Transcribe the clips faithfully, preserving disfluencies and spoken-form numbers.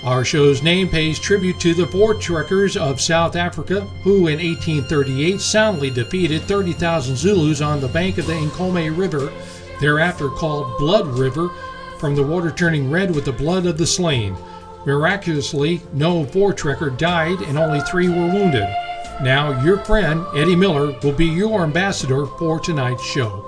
Our show's name pays tribute to the Voortrekkers of South Africa, who in eighteen thirty-eight soundly defeated thirty thousand Zulus on the bank of the Nkomo River, thereafter called Blood River, from the water turning red with the blood of the slain. Miraculously, no Voortrekker died and only three were wounded. Now, your friend, Eddie Miller, will be your ambassador for tonight's show.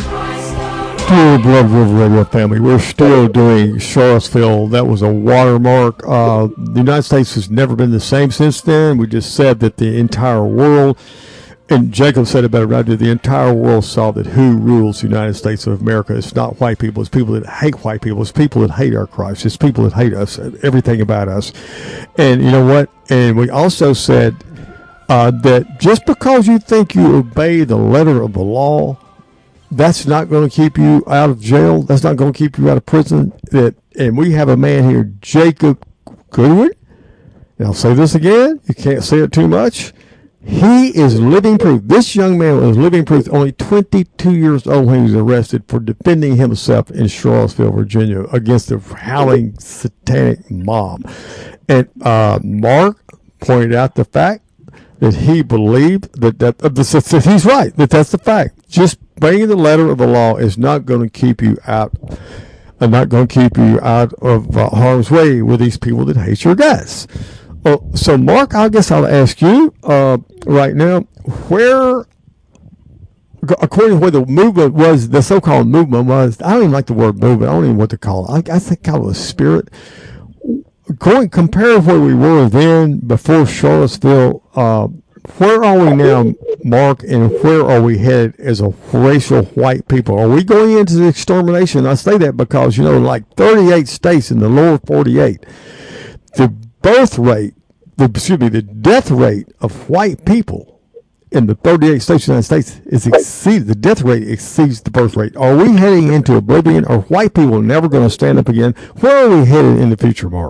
Dear Blood River Radio family, we're still doing Charlottesville. That was a watermark. Uh, the United States has never been the same since then. We just said that the entire world, and Jacob said it better, right? The entire world saw that who rules the United States of America. It's not white people. It's people that hate white people. It's people that hate our Christ. It's people that hate us, everything about us. And you know what? And we also said uh, that just because you think you obey the letter of the law, that's not going to keep you out of jail. That's not going to keep you out of prison. That, and we have a man here, Jacob Goodwin. And I'll say this again. You can't say it too much. He is living proof. This young man was living proof, only twenty-two years old when he was arrested for defending himself in Charlottesville, Virginia, against the howling satanic mob. And uh, Mark pointed out the fact that he believed that, that, uh, that he's right, that that's the fact. Just obeying the letter of the law is not going to keep you out, uh, not going to keep you out of uh, harm's way with these people that hate your guts. Well, so, Mark, I guess I'll ask you uh, right now, where, according to where the movement was, the so-called movement was, I don't even like the word movement, I don't even know what to call it. I, I think call it a spirit. Going, compare where we were then, before Charlottesville, uh, where are we now, Mark, and where are we headed as a racial white people? Are we going into the extermination? I say that because, you know, like thirty-eight states in the lower forty-eight, the birth rate, the, excuse me, the death rate of white people in the thirty-eight states of the United States is exceeded. The death rate exceeds the birth rate. Are we heading into oblivion? Are white people never going to stand up again? Where are we headed in the future, Mark?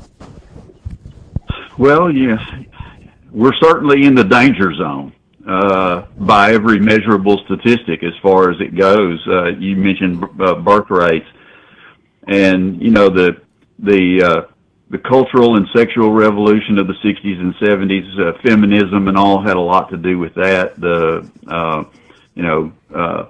Well, yes, we're certainly in the danger zone uh, by every measurable statistic as far as it goes. Uh, you mentioned uh, birth rates, and you know the the uh, the cultural and sexual revolution of the sixties and seventies, uh, feminism and all had a lot to do with that. The, uh, you know, uh,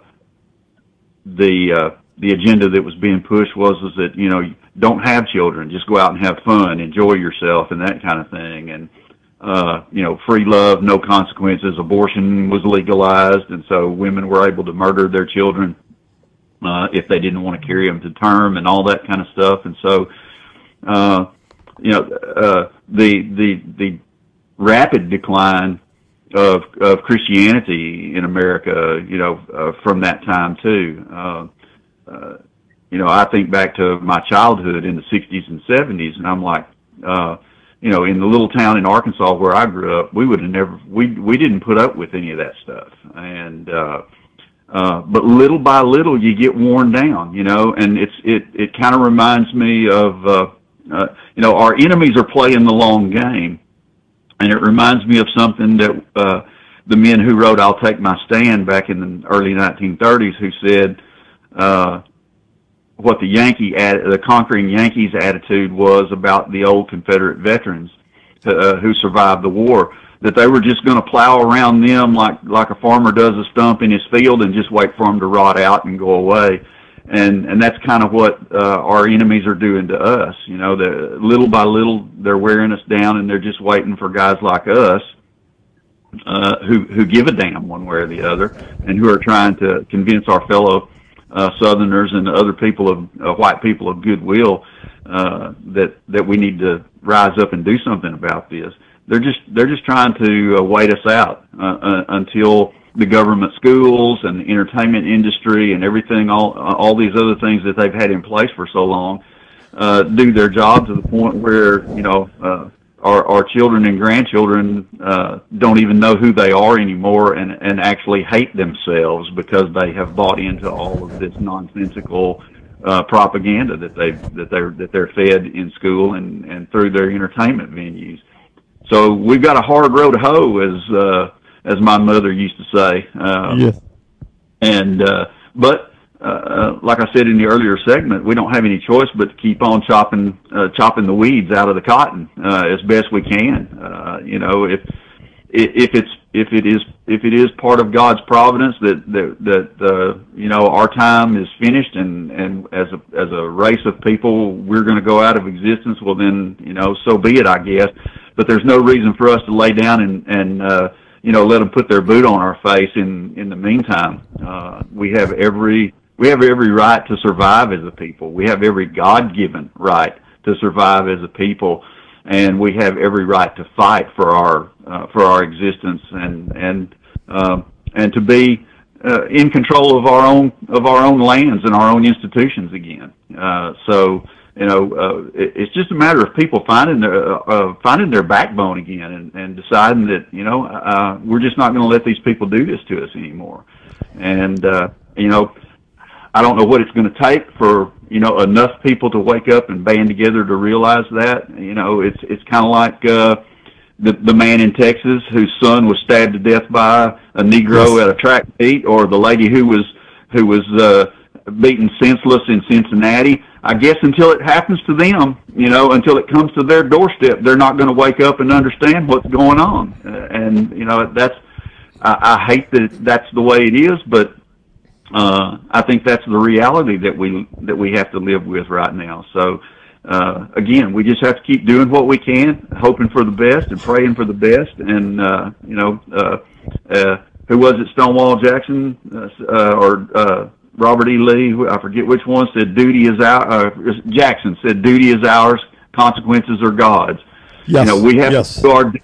the, uh, the agenda that was being pushed was, was that, you know, don't have children, just go out and have fun, enjoy yourself and that kind of thing. And, uh, you know, free love, no consequences. Abortion was legalized. And so women were able to murder their children, uh, if they didn't want to carry them to term and all that kind of stuff. And so, uh, you know, uh, the, the, the rapid decline of, of Christianity in America, you know, uh, from that time too. Uh, uh, you know, I think back to my childhood in the sixties and seventies, and I'm like, uh, you know, in the little town in Arkansas where I grew up, we would have never, we, we didn't put up with any of that stuff. And, uh, uh, but little by little you get worn down, you know, and it's, it, it kind of reminds me of, uh, Uh, you know, our enemies are playing the long game, and it reminds me of something that uh, the men who wrote "I'll Take My Stand" back in the early nineteen thirties, who said uh, what the Yankee, the conquering Yankees' attitude was about the old Confederate veterans uh, who survived the war, that they were just going to plow around them like like a farmer does a stump in his field and just wait for them to rot out and go away. And, and that's kind of what, uh, our enemies are doing to us. You know, the, little by little, they're wearing us down, and they're just waiting for guys like us, uh, who, who give a damn one way or the other, and who are trying to convince our fellow, uh, Southerners and other people of, uh, white people of goodwill, uh, that, that we need to rise up and do something about this. They're just, they're just trying to uh, wait us out, uh, uh, until the government schools and the entertainment industry and everything, all all these other things that they've had in place for so long, uh, do their job to the point where, you know, uh, our, our children and grandchildren uh, don't even know who they are anymore, and, and actually hate themselves because they have bought into all of this nonsensical uh, propaganda that they that they're that they're fed in school and, and through their entertainment venues. So we've got a hard row to hoe, as uh, as my mother used to say. Um, yes. And, uh, but, uh, like I said in the earlier segment, we don't have any choice but to keep on chopping, uh, chopping the weeds out of the cotton, uh, as best we can. Uh, you know, if, if it's, if it is, if it is part of God's providence that, that, that, uh, you know, our time is finished and, and as a, as a race of people, we're going to go out of existence, well then, you know, so be it, I guess. But there's no reason for us to lay down and, and, uh, you know, let them put their boot on our face in, in the meantime. Uh, we have every, we have every right to survive as a people. We have every God-given right to survive as a people. And we have every right to fight for our uh, for our existence and and uh, and to be uh, in control of our own of our own lands and our own institutions again. Uh, so you know, uh, it, it's just a matter of people finding their uh, finding their backbone again and, and deciding that you know uh, we're just not going to let these people do this to us anymore. And uh, you know, I don't know what it's going to take for, you know, enough people to wake up and band together to realize that. You know, it's it's kind of like uh, the the man in Texas whose son was stabbed to death by a Negro yes. at a track meet, or the lady who was who was uh, beaten senseless in Cincinnati. I guess until it happens to them, you know, until it comes to their doorstep, they're not going to wake up and understand what's going on. Uh, and you know, that's I, I hate that that's the way it is, but. Uh, I think that's the reality that we that we have to live with right now. So, uh, again, we just have to keep doing what we can, hoping for the best and praying for the best. And uh, you know, uh, uh, who was it? Stonewall Jackson uh, or uh, Robert E. Lee? I forget which one said, "Duty is our." Uh, Jackson said, "Duty is ours. Consequences are God's." Yes. You know, we have yes. to do our.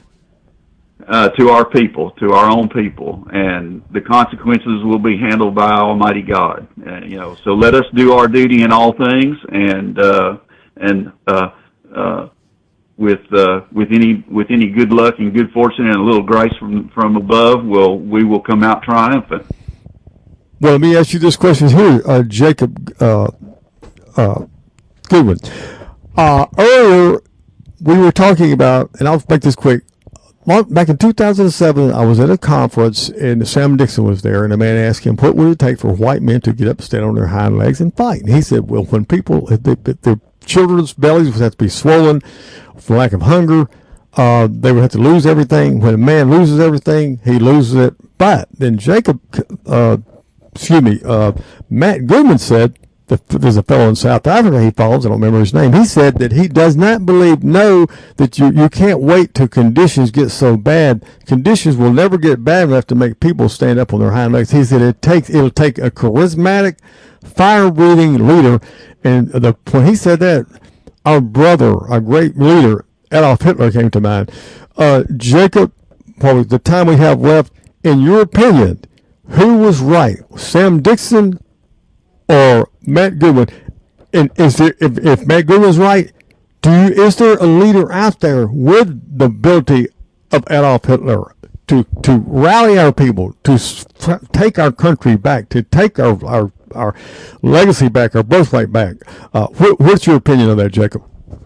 Uh, to our people, to our own people, and the consequences will be handled by Almighty God. Uh, you know, so let us do our duty in all things, and uh, and uh, uh, with uh, with any with any good luck and good fortune and a little grace from from above, will we will come out triumphant. Well, let me ask you this question here, uh, Jacob uh, uh, Goodwin. Uh, earlier, we were talking about, and I'll make this quick. Back in two thousand seven, I was at a conference, and Sam Dixon was there, and a man asked him, what would it take for white men to get up, stand on their hind legs, and fight? And he said, well, when people, they, their children's bellies would have to be swollen for lack of hunger, uh, they would have to lose everything. When a man loses everything, he loses it. But then Jacob, uh, excuse me, uh, Matt Goodman said, there's a fellow in South Africa he follows, I don't remember his name, he said that he does not believe, know that you, you can't wait till conditions get so bad. Conditions will never get bad enough to make people stand up on their hind legs. He said it takes, it'll take a charismatic, fire-breathing leader. And the, when he said that, our brother, our great leader, Adolf Hitler came to mind. Uh, Jacob, probably the time we have left, in your opinion, who was right, Sam Dixon or Matt Goodwin? And is there, if, if Matt Goodwin's right, do you, is there a leader out there with the ability of Adolf Hitler to to rally our people, to f- take our country back, to take our our, our legacy back, our birthright back? Uh, wh- what's your opinion on that, Jacob?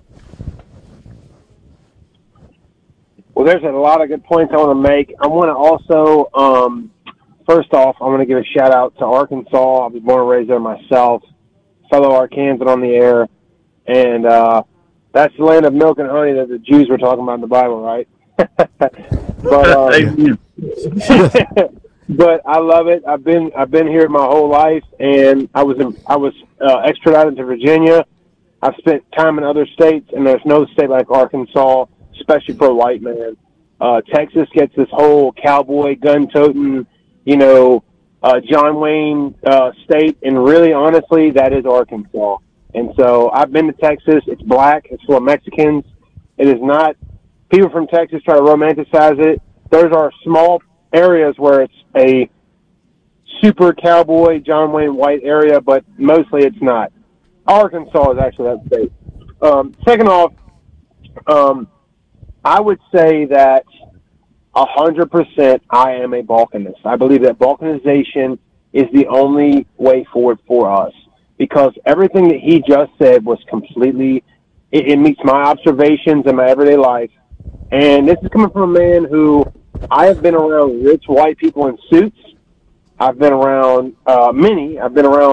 Well, there's a lot of good points I want to make. I want to also, um, first off, I want to give a shout out to Arkansas. I was born and raised there myself, fellow Arkansan on the air, and uh, that's the land of milk and honey that the Jews were talking about in the Bible, right? but um, but I love it. I've been I've been here my whole life, and I was in, I was uh, extradited to Virginia. I've spent time in other states, and there's no state like Arkansas, especially for a white man. Uh, Texas gets this whole cowboy, gun-toting, you know, uh, John Wayne uh, state, and really, honestly, that is Arkansas. And so I've been to Texas. It's black. It's full of Mexicans. It is not – people from Texas try to romanticize it. Those are small areas where it's a super cowboy, John Wayne white area, but mostly it's not. Arkansas is actually that state. Um, second off, um, I would say that one hundred percent I am a Balkanist. I believe that Balkanization is the only way forward for us, because everything that he just said was completely, it, it meets my observations in my everyday life. And this is coming from a man who, I have been around rich white people in suits. I've been around uh, many. I've been around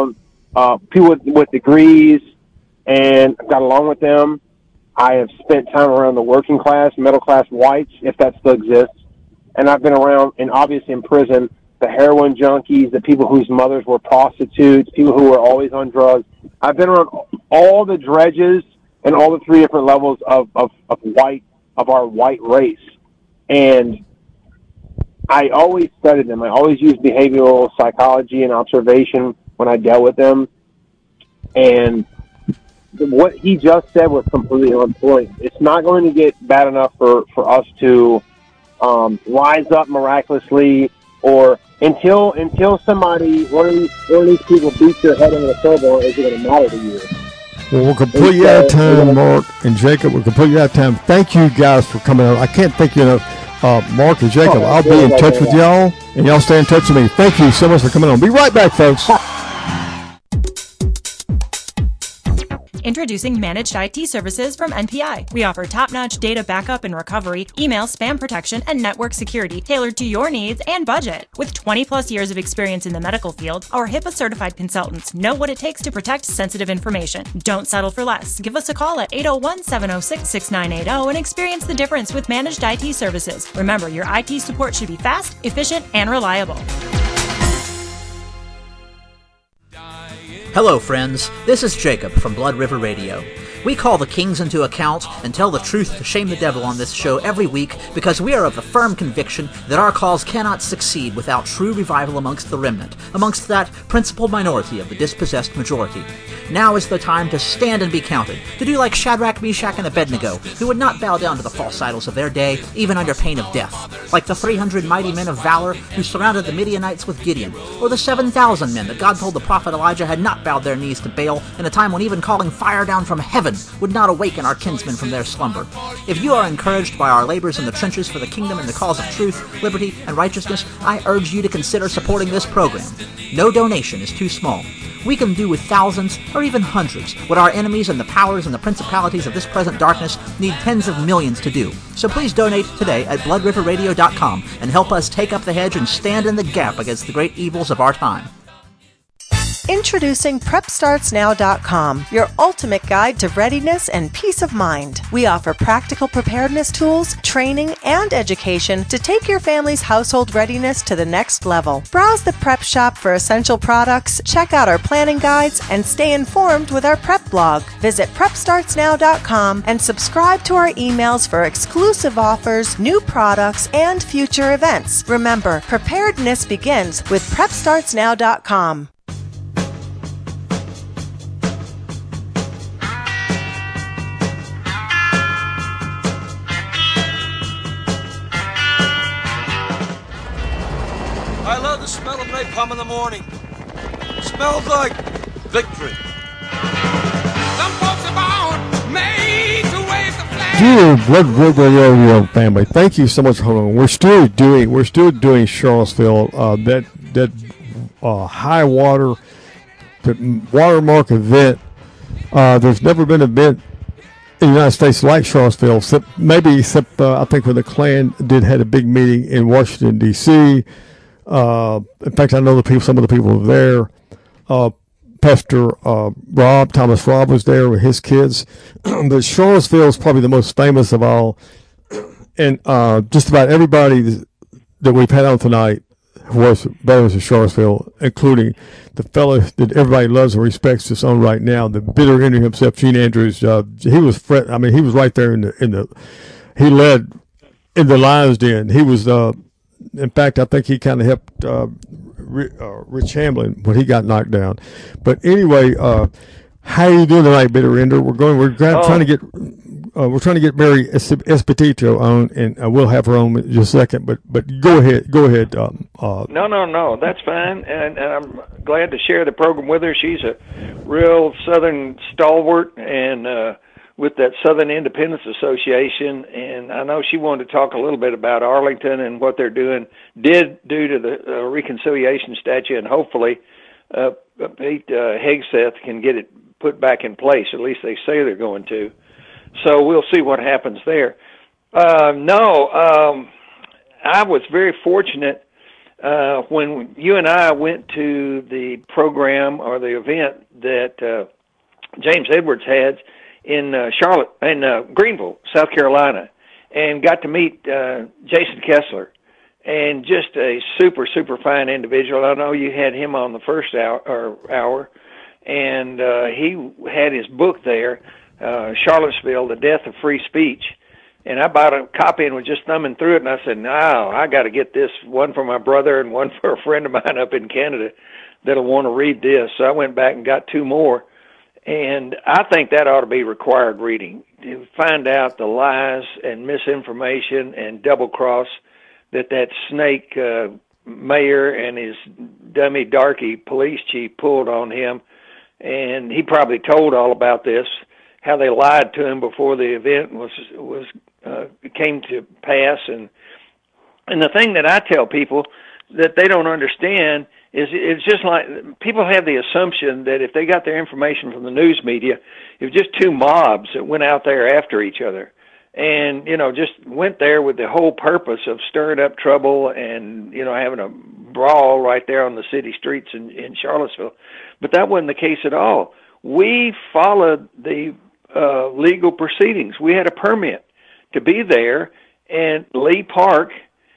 uh, people with, with degrees, and I've got along with them. I have spent time around the working class, middle class whites, if that still exists. And I've been around, and obviously in prison, the heroin junkies, the people whose mothers were prostitutes, people who were always on drugs. I've been around all the dredges and all the three different levels of, of, of white, of our white race. And I always studied them. I always used behavioral psychology and observation when I dealt with them. And what he just said was completely on point. It's not going to get bad enough for, for us to um, rise up miraculously, or until until somebody, one of these, one of these people beats your head in a crowbar, is it going to matter to you? Well, we're completely out of time, Mark and Jacob. We're completely out of time. Thank you guys for coming out. I can't thank you enough. Uh, Mark and Jacob, I'll be in touch with y'all, and y'all stay in touch with me. Thank you so much for coming on. Be right back, folks. Introducing Managed I T Services from N P I. We offer top-notch data backup and recovery, email spam protection, and network security tailored to your needs and budget. With twenty plus years of experience in the medical field, our HIPAA-certified consultants know what it takes to protect sensitive information. Don't settle for less. Give us a call at eight oh one, seven oh six, six nine eight oh and experience the difference with Managed I T Services. Remember, your I T support should be fast, efficient, and reliable. Hello, friends. This is Jacob from Blood River Radio. We call the kings into account and tell the truth to shame the devil on this show every week because we are of the firm conviction that our cause cannot succeed without true revival amongst the remnant, amongst that principal minority of the dispossessed majority. Now is the time to stand and be counted, to do like Shadrach, Meshach, and Abednego, who would not bow down to the false idols of their day, even under pain of death, like the three hundred mighty men of valor who surrounded the Midianites with Gideon, or the seven thousand men that God told the prophet Elijah had not bowed their knees to Baal in a time when even calling fire down from heaven would not awaken our kinsmen from their slumber. If you are encouraged by our labors in the trenches for the kingdom and the cause of truth, liberty, and righteousness, I urge you to consider supporting this program. No donation is too small. We can do with thousands or even hundreds what our enemies and the powers and the principalities of this present darkness need tens of millions to do. So please donate today at blood river radio dot com and help us take up the hedge and stand in the gap against the great evils of our time. Introducing prep starts now dot com, your ultimate guide to readiness and peace of mind. We offer practical preparedness tools, training, and education to take your family's household readiness to the next level. Browse the prep shop for essential products, check out our planning guides, and stay informed with our prep blog. Visit prep starts now dot com and subscribe to our emails for exclusive offers, new products, and future events. Remember, preparedness begins with prep starts now dot com. I love the smell of napalm in the morning. It smells like victory. Some folks are born made to wave the flag. Dear Blood River Radio family, thank you so much for holding on. We're still doing we're still doing Charlottesville. Uh, that that uh, high water, the watermark event. Uh, there's never been an event in the United States like Charlottesville, except, maybe except uh, I think when the Klan did had a big meeting in Washington D C Uh, in fact, I know the people. Some of the people were there. Uh, Pastor uh, Rob Thomas Rob was there with his kids. But Charlottesville is probably the most famous of all, and uh, just about everybody that we've had on tonight was veterans of Charlottesville, including the fellow that everybody loves and respects that's on right now, the bitter ender himself, Gene Andrews. Uh, he was, fret, I mean, he was right there in the in the. He led in the Lions Den. He was. Uh, In fact, I think he kind of helped uh, Rich Hamlin when he got knocked down. But anyway, uh, how are you doing tonight, Bitter Ender? We're going. We're oh. trying to get. Uh, we're trying to get Mary Esposito on, and uh, we'll have her on in just a second. But but go ahead, go ahead. Um, uh, no, no, no, that's fine, and, and I'm glad to share the program with her. She's a real Southern stalwart, and uh, with that Southern Independence Association, and I know she wanted to talk a little bit about Arlington and what they're doing, did do to the uh, reconciliation statute, and hopefully uh, Pete uh, Hegseth can get it put back in place. At least they say they're going to. So we'll see what happens there. Uh, no, um, I was very fortunate uh, when you and I went to the program or the event that uh, James Edwards had in uh, Charlotte, in uh, Greenville, South Carolina, and got to meet uh, Jason Kessler, and just a super, super fine individual. I know you had him on the first hour, or hour and uh, he had his book there, uh, Charlottesville, The Death of Free Speech. And I bought a copy and was just thumbing through it, and I said, no, I got to get this, one for my brother and one for a friend of mine up in Canada that'll want to read this. So I went back and got two more. And I think that ought to be required reading, to find out the lies and misinformation and double-cross that that snake uh, mayor and his dummy darky police chief pulled on him. And he probably told all about this, how they lied to him before the event was was uh, came to pass. And and the thing that I tell people that they don't understand is it's just like people have the assumption that if they got their information from the news media, it was just two mobs that went out there after each other. And, you know, just went there with the whole purpose of stirring up trouble and, you know, having a brawl right there on the city streets in, in Charlottesville. But that wasn't the case at all. We followed the uh, legal proceedings. We had a permit to be there in Lee Park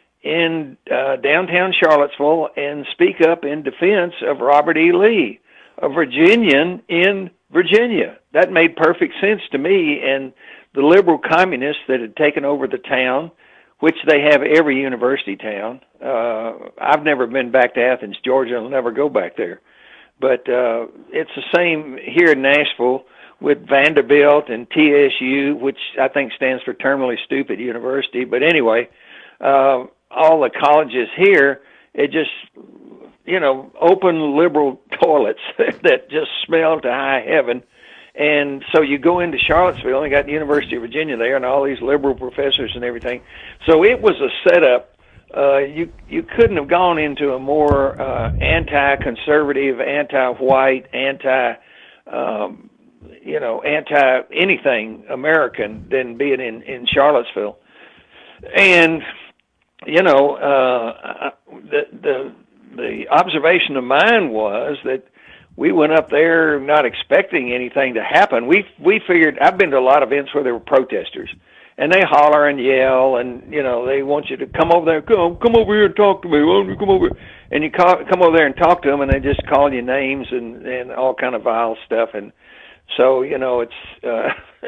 in uh, downtown Charlottesville and speak up in defense of Robert E. Lee, a Virginian in Virginia. That made perfect sense to me. And the liberal communists that had taken over the town, which they have every university town. Uh, I've never been back to Athens, Georgia. I'll never go back there. But uh, it's the same here in Nashville with Vanderbilt and T S U, which I think stands for Terminally Stupid University. But anyway, uh, all the colleges here, it just, you know, open liberal toilets that just smell to high heaven. And so you go into Charlottesville, and you got the University of Virginia there and all these liberal professors and everything. So it was a setup. Uh, you you couldn't have gone into a more uh, anti-conservative, anti-white, anti, um, you know, anti-anything American than being in, in Charlottesville. And, you know, uh, the, the, the observation of mine was that we went up there not expecting anything to happen. We we figured, I've been to a lot of events where there were protesters, and they holler and yell, and, you know, they want you to come over there, come, come over here and talk to me, why don't you come over here? And you call, come over there and talk to them, and they just call you names and, and all kind of vile stuff. And so, you know, it's uh,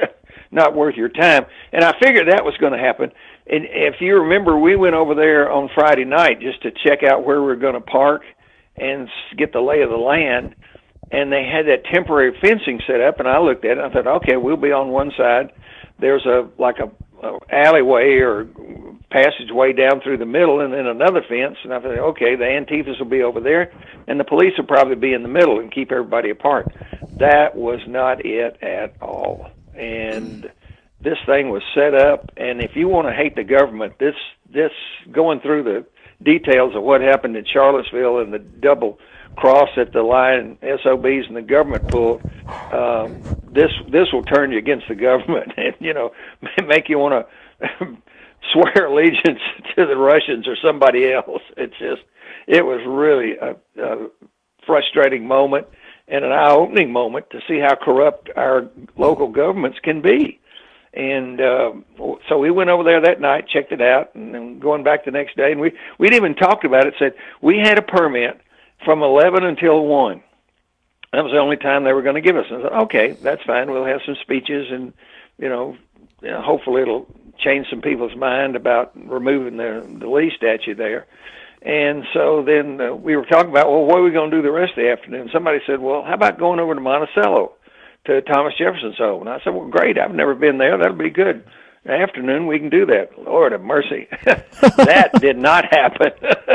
not worth your time. And I figured that was going to happen. And if you remember, we went over there on Friday night just to check out where we were going to park and get the lay of the land. And they had that temporary fencing set up, and I looked at it, and I thought, okay, we'll be on one side. There's a like a, a alleyway or passageway down through the middle, and then another fence. And I thought, okay, the Antifas will be over there, and the police will probably be in the middle and keep everybody apart. That was not it at all. And this thing was set up, and if you want to hate the government, this this going through the details of what happened in Charlottesville and the double cross at the line S O Bs and the government pulled, um, this this will turn you against the government and, you know, make you want to swear allegiance to the Russians or somebody else. It's just, it was really a, a frustrating moment and an eye-opening moment to see how corrupt our local governments can be. And uh, so we went over there that night, checked it out, and then going back the next day, and we we'd even talked about it, said we had a permit from eleven until one. That was the only time they were going to give us. And I said, okay, that's fine. We'll have some speeches, and, you know, you know hopefully it'll change some people's mind about removing the, the Lee statue there. And so then uh, we were talking about, well, what are we going to do the rest of the afternoon? Somebody said, well, how about going over to Monticello to Thomas Jefferson's home? And I said, well, great. I've never been there. That'll be good. Afternoon, we can do that. Lord have mercy. That did not happen.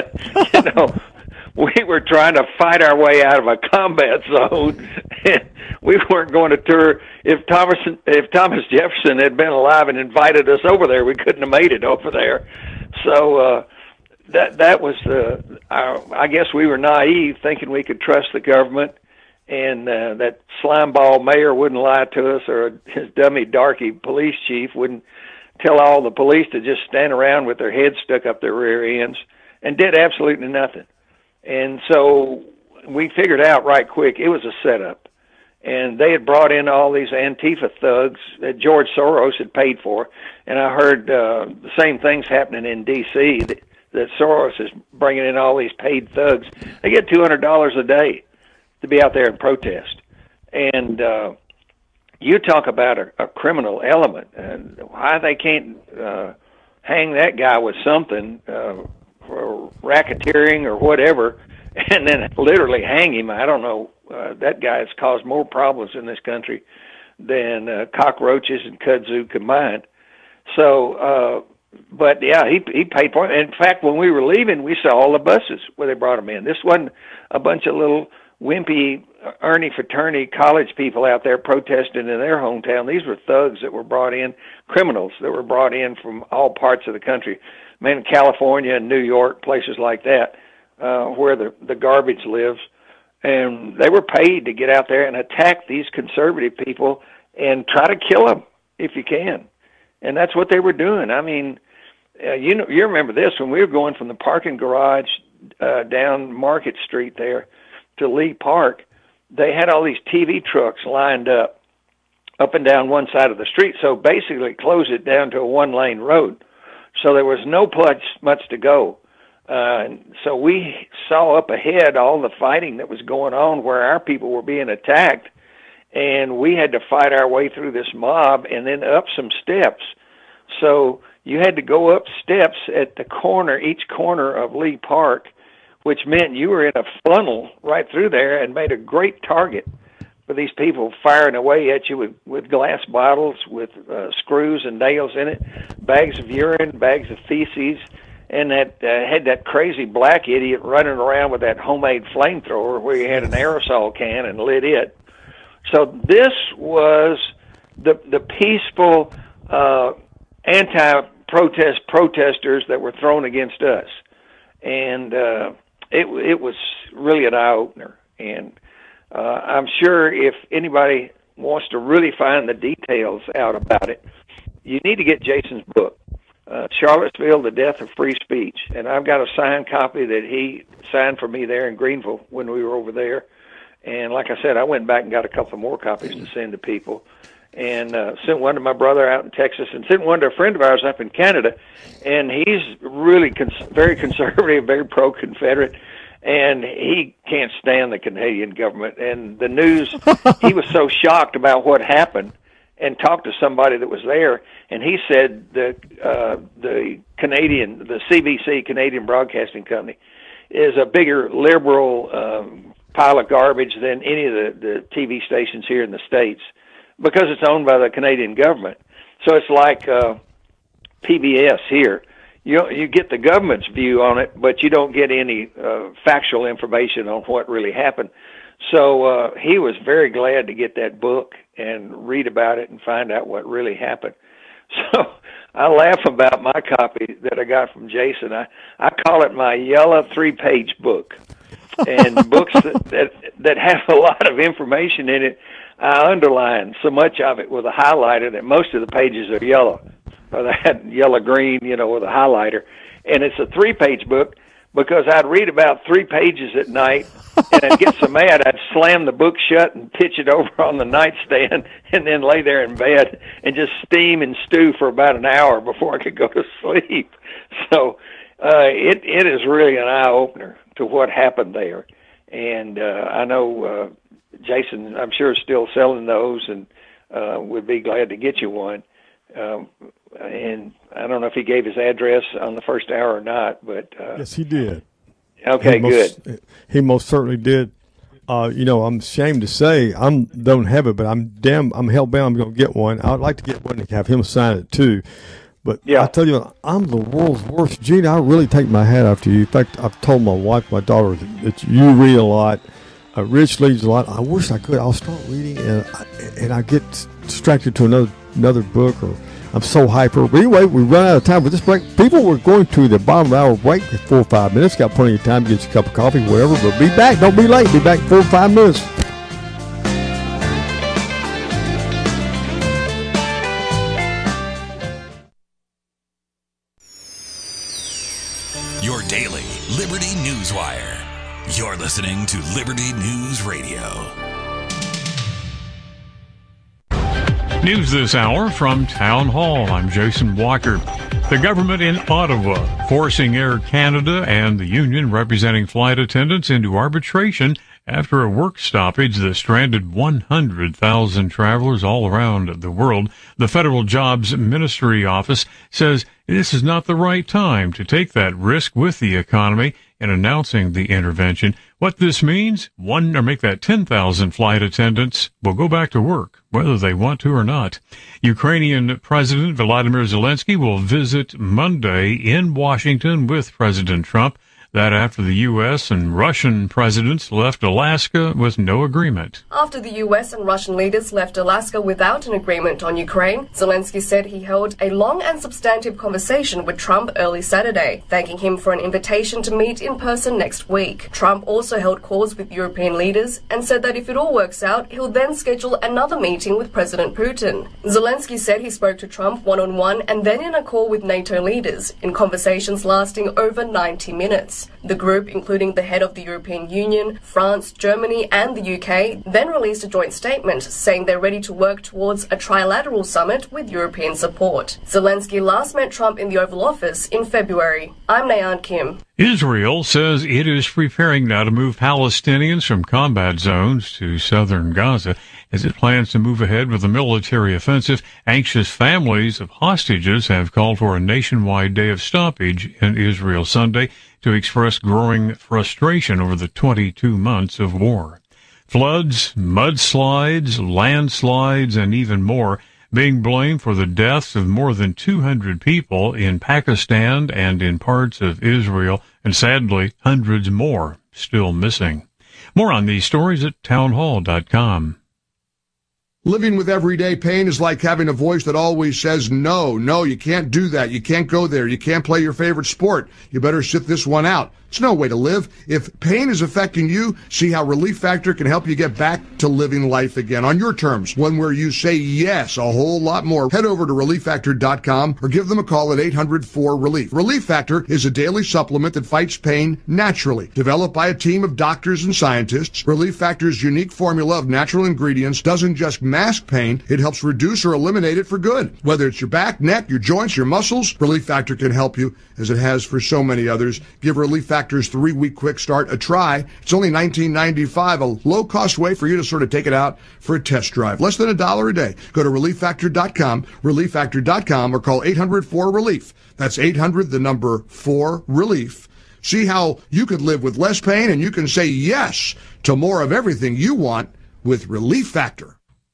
You know, we were trying to fight our way out of a combat zone. We weren't going to tour. If Thomas, if Thomas Jefferson had been alive and invited us over there, we couldn't have made it over there. So uh, that that was the. Our, I guess we were naive, thinking we could trust the government, and uh, that slimeball mayor wouldn't lie to us, or his dummy darky police chief wouldn't tell all the police to just stand around with their heads stuck up their rear ends. and did absolutely nothing. And so we figured out right quick it was a setup. And they had brought in all these Antifa thugs that George Soros had paid for. And I heard uh, the same things happening in D C, that, that Soros is bringing in all these paid thugs. They get two hundred dollars a day to be out there and protest. And uh, you talk about a, a criminal element, and why they can't uh, hang that guy with something uh, for racketeering or whatever, and then literally hang him. I don't know. Uh, that guy has caused more problems in this country than uh, cockroaches and kudzu combined. So, uh, but yeah, he he paid for it. In fact, when we were leaving, we saw all the buses where they brought him in. This wasn't a bunch of little wimpy Ernie fraternity college people out there protesting in their hometown. These were thugs that were brought in, criminals that were brought in from all parts of the country, man, California and New York, places like that, uh, where the the garbage lives. And they were paid to get out there and attack these conservative people and try to kill them if you can. And that's what they were doing. I mean, uh, you know, you remember this when we were going from the parking garage uh, down Market Street there to Lee Park. They had all these T V trucks lined up, up and down one side of the street. So basically, closed it down to a one-lane road. So there was no much much to go. Uh, so we saw up ahead all the fighting that was going on where our people were being attacked, and we had to fight our way through this mob and then up some steps. So you had to go up steps at the corner, each corner of Lee Park, which meant you were in a funnel right through there and made a great target for these people firing away at you with, with glass bottles, with uh, screws and nails in it, bags of urine, bags of feces. And that uh, had that crazy black idiot running around with that homemade flamethrower where you had an aerosol can and lit it. So this was the the peaceful uh, anti-protest protesters that were thrown against us, and uh, it it was really an eye-opener. And uh, I'm sure if anybody wants to really find the details out about it, you need to get Jason's book. Uh, Charlottesville, The Death of Free Speech. And I've got a signed copy that he signed for me there in Greenville when we were over there. And like I said, I went back and got a couple more copies to send to people. And uh, sent one to my brother out in Texas and sent one to a friend of ours up in Canada. And he's really cons- very conservative, very pro-Confederate. And he can't stand the Canadian government. And the news, he was so shocked about what happened and talked to somebody that was there, and he said the uh, the Canadian, the C B C, Canadian Broadcasting Company, is a bigger liberal um, pile of garbage than any of the, the T V stations here in the States because it's owned by the Canadian government. So it's like uh, P B S here. You you get the government's view on it, but you don't get any uh, factual information on what really happened. So uh, he was very glad to get that book and read about it and find out what really happened. So I laugh about my copy that I got from Jason. I, I call it my yellow three-page book. And books that, that that have a lot of information in it, I underline so much of it with a highlighter that most of the pages are yellow, or they had yellow-green, you know, with a highlighter. And it's a three-page book because I'd read about three pages at night, and I'd get so mad I'd slam the book shut and pitch it over on the nightstand and then lay there in bed and just steam and stew for about an hour before I could go to sleep. So uh, it it is really an eye-opener to what happened there. And uh, I know uh, Jason, I'm sure, is still selling those and uh, would be glad to get you one. Um, and I don't know if he gave his address on the first hour or not, but uh, yes, he did. Okay, he most, good. He most certainly did. Uh, you know, I'm ashamed to say I don't have it, but I'm damn, I'm hell bound. I'm going to get one. I'd like to get one and have him sign it too. But yeah. I tell you, I'm the world's worst. Gene, I really take my hat off to you. In fact, I've told my wife, my daughter, that, that you read a lot. Uh, Rich reads a lot. I wish I could. I'll start reading, and I, and I get distracted to another another book, or I'm so hyper. But anyway, we run out of time for this break. People were going to the bottom of the hour break for four or five minutes. Got plenty of time to get you a cup of coffee, whatever. But be back. Don't be late. Be back in four or five minutes. daily Liberty Newswire. You're listening to Liberty News Radio. News this hour from Town Hall. I'm Jason Walker. The government in Ottawa forcing Air Canada and the union representing flight attendants into arbitration after a work stoppage that stranded one hundred thousand travelers all around the world. The Federal Jobs Ministry office says this is not the right time to take that risk with the economy in announcing the intervention. What this means, one or make that ten thousand flight attendants will go back to work, whether they want to or not. Ukrainian President Volodymyr Zelensky will visit Monday in Washington with President Trump. That after the U S and Russian presidents left Alaska with no agreement. After the U S and Russian leaders left Alaska without an agreement on Ukraine, Zelensky said he held a long and substantive conversation with Trump early Saturday, thanking him for an invitation to meet in person next week. Trump also held calls with European leaders and said that if it all works out, he'll then schedule another meeting with President Putin. Zelensky said he spoke to Trump one-on-one and then in a call with NATO leaders, in conversations lasting over ninety minutes. The group, including the head of the European Union, France, Germany and the U K, then released a joint statement saying they're ready to work towards a trilateral summit with European support. Zelensky last met Trump in the Oval Office in February. I'm Nayan Kim. Israel says it is preparing now to move Palestinians from combat zones to southern Gaza as it plans to move ahead with a military offensive. Anxious families of hostages have called for a nationwide day of stoppage in Israel Sunday to express growing frustration over the twenty-two months of war. Floods, mudslides, landslides, and even more being blamed for the deaths of more than two hundred people in Pakistan and in parts of Israel, and sadly, hundreds more still missing. More on these stories at townhall dot com. Living with everyday pain is like having a voice that always says, no, no, you can't do that. You can't go there. You can't play your favorite sport. You better sit this one out. It's no way to live. If pain is affecting you, see how Relief Factor can help you get back to living life again on your terms, one where you say yes a whole lot more. Head over to relief factor dot com or give them a call at eight hundred four relief. Relief Factor is a daily supplement that fights pain naturally. Developed by a team of doctors and scientists, Relief Factor's unique formula of natural ingredients doesn't just mask pain, it helps reduce or eliminate it for good. Whether it's your back, neck, your joints, your muscles, Relief Factor can help you, as it has for so many others. Give Relief Factor Factor's three-week quick start a try. It's only nineteen ninety-five dollars, a low-cost way for you to sort of take it out for a test drive. Less than a dollar a day. Go to relief factor dot com, relief factor dot com, or call eight hundred four relief. That's eight hundred, the number four, relief. See how you could live with less pain, and you can say yes to more of everything you want with Relief Factor.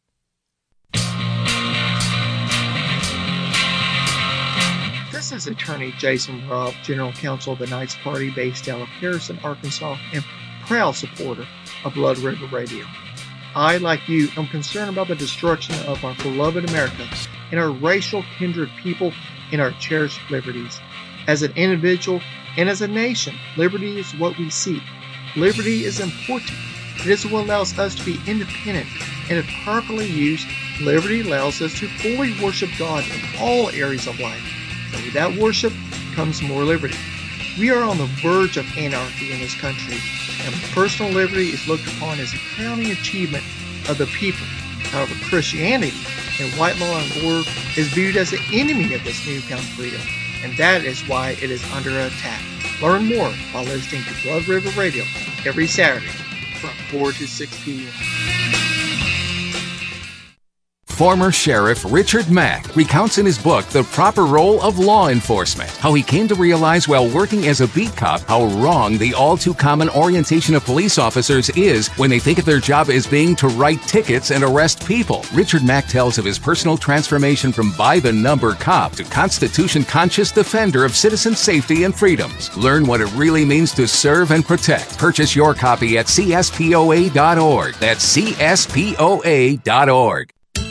This is attorney Jason Robb, General Counsel of the Knights Party based out of Harrison, Arkansas, and proud supporter of Blood River Radio. I, like you, am concerned about the destruction of our beloved America and our racial kindred people and our cherished liberties. As an individual and as a nation, liberty is what we seek. Liberty is important. It is what allows us to be independent, and if properly used, liberty allows us to fully worship God in all areas of life. And with that worship comes more liberty. We are on the verge of anarchy in this country, and personal liberty is looked upon as a crowning achievement of the people. However, Christianity and white law and order is viewed as the enemy of this newfound freedom, and that is why it is under attack. Learn more by listening to Blood River Radio every Saturday from four to six p.m. Former Sheriff Richard Mack recounts in his book The Proper Role of Law Enforcement how he came to realize while working as a beat cop how wrong the all-too-common orientation of police officers is when they think of their job as being to write tickets and arrest people. Richard Mack tells of his personal transformation from by-the-number cop to Constitution-conscious defender of citizen safety and freedoms. Learn what it really means to serve and protect. Purchase your copy at C S P O A dot org. That's C S P O A dot org.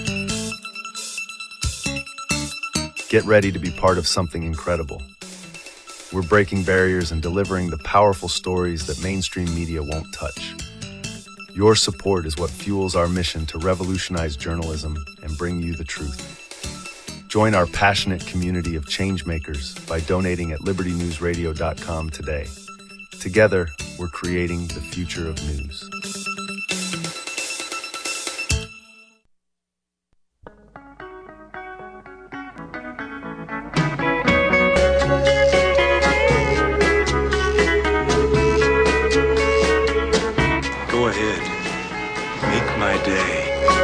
Get ready to be part of something incredible. We're breaking barriers and delivering the powerful stories that mainstream media won't touch. Your support is what fuels our mission to revolutionize journalism and bring you the truth. Join our passionate community of changemakers by donating at liberty news radio dot com today. Together, we're creating the future of news. Go ahead. Make my day.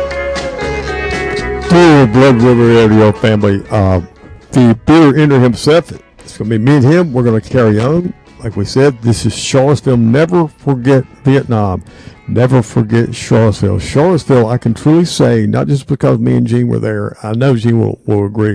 Dear Blood River Radio family, uh, the beer ender himself, it's going to be me and him. We're going to carry on. Like we said, this is Charlottesville. Never forget Vietnam. Never forget Charlottesville. Charlottesville, I can truly say, not just because me and Gene were there, I know Gene will, will agree,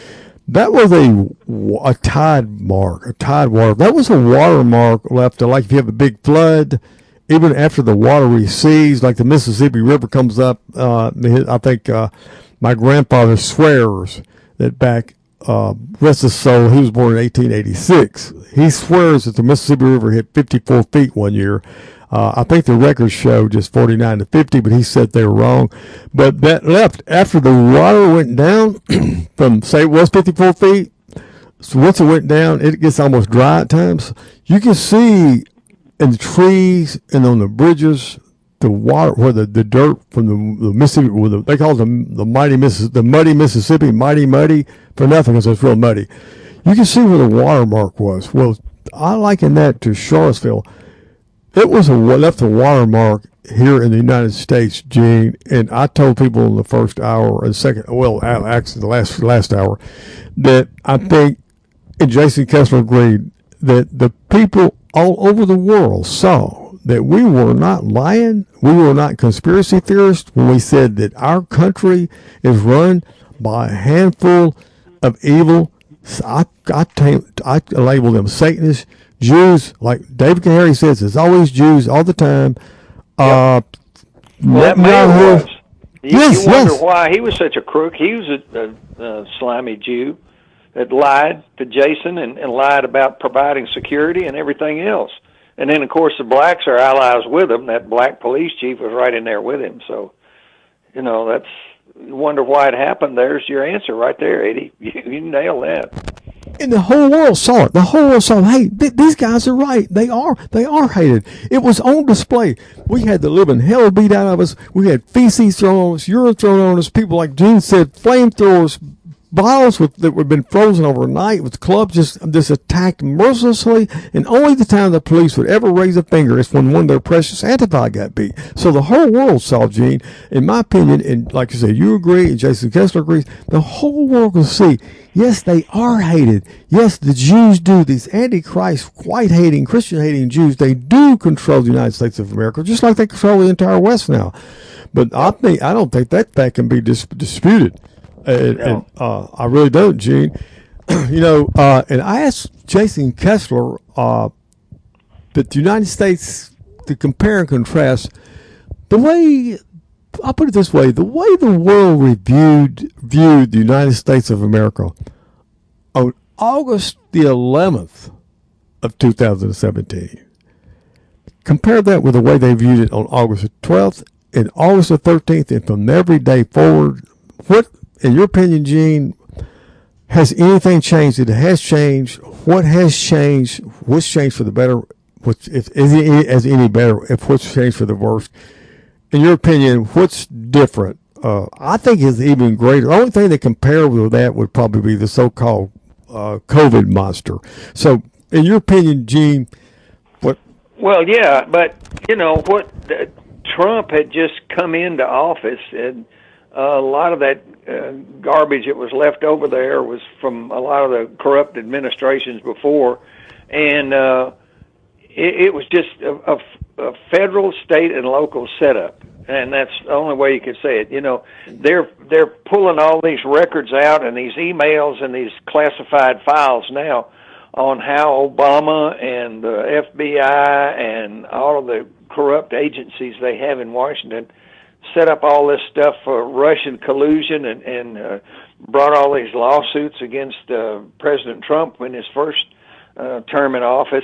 that was a, a tide mark, a tide water. That was a watermark left, like if you have a big flood, even after the water recedes, like the Mississippi River comes up, uh, I think uh, my grandfather swears that back, uh, rest his soul, he was born in eighteen eighty-six. He swears that the Mississippi River hit fifty-four feet one year. Uh, I think the records show just forty-nine to fifty, but he said they were wrong. But that left, after the water went down from, say it was fifty-four feet, so once it went down, it gets almost dry at times. You can see in the trees and on the bridges, the water, where the, the dirt from the, the Mississippi, where the, they call it the, the mighty Missis, the muddy Mississippi, mighty muddy, for nothing because it's real muddy. You can see where the watermark was. Well, I liken that to Charlottesville. It was a, left a watermark here in the United States, Gene, and I told people in the first hour and second, well, actually the last last hour, that I think, and Jason Kessler agreed, that the people all over the world saw that we were not lying, we were not conspiracy theorists when we said that our country is run by a handful of evil, I, I, I label them Satanists, Jews, like David Carey says, it's always Jews all the time. Uh, well, that man was. You, yes, you wonder yes. why he was such a crook. He was a, a, a slimy Jew that lied to Jason and, and lied about providing security and everything else. And then, of course, the blacks are allies with him. That black police chief was right in there with him. So, you know, that's, you wonder why it happened. There's your answer right there, Eddie. You, you nailed that. And the whole world saw it. The whole world saw, hey, th- these guys are right. They are. They are hated. It was on display. We had the living hell beat out of us. We had feces thrown on us, urine thrown on us. People, like Gene said, flamethrowers, bottles with, that had been frozen overnight, with clubs just, just attacked mercilessly. And only the time the police would ever raise a finger is when one of their precious Antifa got beat. So the whole world saw, Gene, in my opinion, and like you said, you agree, and Jason Kessler agrees, the whole world can see, yes, they are hated. Yes, the Jews do. These Antichrist, white-hating, Christian-hating Jews, they do control the United States of America, just like they control the entire West now. But I think I don't think that fact can be dis- disputed. And, No. and uh, I really don't, Gene. you know, uh, and I asked Jason Kessler uh, that the United States, to compare and contrast the way, I'll put it this way, the way the world reviewed viewed the United States of America on August the eleventh of two thousand seventeen. Compare that with the way they viewed it on August the twelfth and August the thirteenth, and from every day forward. What, in your opinion, Gene, has anything changed? It has changed. What has changed? What's changed for the better? What's, if is it as any better? If what's changed for the worse? In your opinion, what's different? Uh, I think is even greater. The only thing that compare with that would probably be the so-called uh, COVID monster. So, in your opinion, Gene, what? Well, yeah, but you know what? Uh, Trump had just come into office, and uh, a lot of that uh, garbage that was left over there was from a lot of the corrupt administrations before, and uh, it, it was just a, a, a federal, state, and local setup. And that's the only way you could say it. You know, they're they're pulling all these records out and these emails and these classified files now on how Obama and the F B I and all of the corrupt agencies they have in Washington set up all this stuff for Russian collusion and, and uh, brought all these lawsuits against uh, President Trump in his first uh, term in office.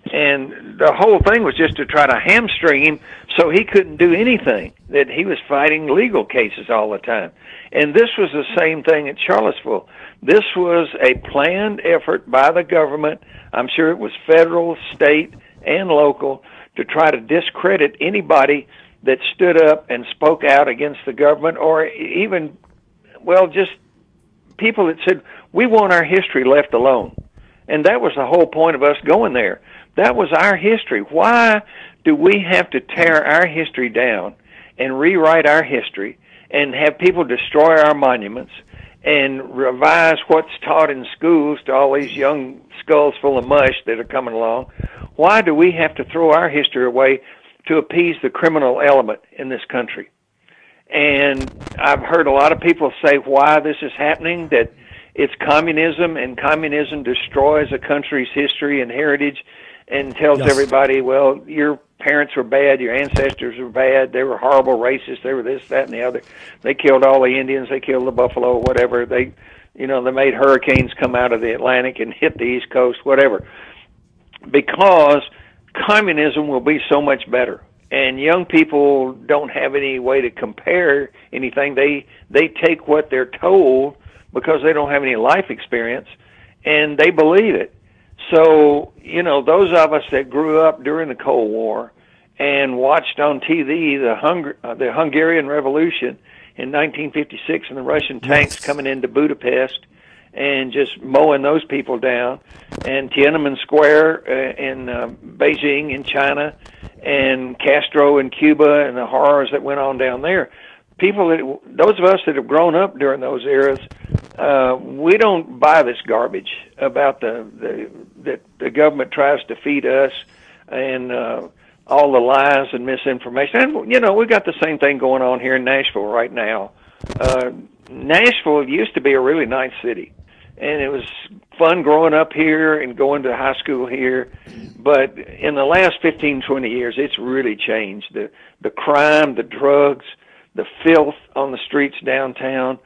And the whole thing was just to try to hamstring him so he couldn't do anything, that he was fighting legal cases all the time. And this was the same thing at Charlottesville. This was a planned effort by the government, I'm sure it was federal, state, and local, to try to discredit anybody that stood up and spoke out against the government, or even, well, just people that said, we want our history left alone. And that was the whole point of us going there. That was our history. Why do we have to tear our history down and rewrite our history and have people destroy our monuments and revise what's taught in schools to all these young skulls full of mush that are coming along? Why do we have to throw our history away to appease the criminal element in this country? And I've heard a lot of people say why this is happening, that it's communism, and communism destroys a country's history and heritage and tells yes. everybody, well, your parents were bad, your ancestors were bad, they were horrible racists, they were this, that, and the other. They killed all the Indians, they killed the buffalo, whatever. They, you know, they made hurricanes come out of the Atlantic and hit the East Coast, whatever. Because communism will be so much better. And young people don't have any way to compare anything. They they take what they're told because they don't have any life experience, and they believe it. So, you know, those of us that grew up during the Cold War and watched on T V the Hung- uh, the Hungarian Revolution in nineteen fifty-six and the Russian tanks yes. coming into Budapest and just mowing those people down, and Tiananmen Square uh, in uh, Beijing in China, and Castro in Cuba, and the horrors that went on down there. People that, those of us that have grown up during those eras, uh, we don't buy this garbage about the, the that the government tries to feed us and uh, all the lies and misinformation. And, you know, we've got the same thing going on here in Nashville right now. Uh, Nashville used to be a really nice city, and it was fun growing up here and going to high school here. But in the last fifteen, twenty years, it's really changed. The the crime, the drugs, the filth on the streets downtown,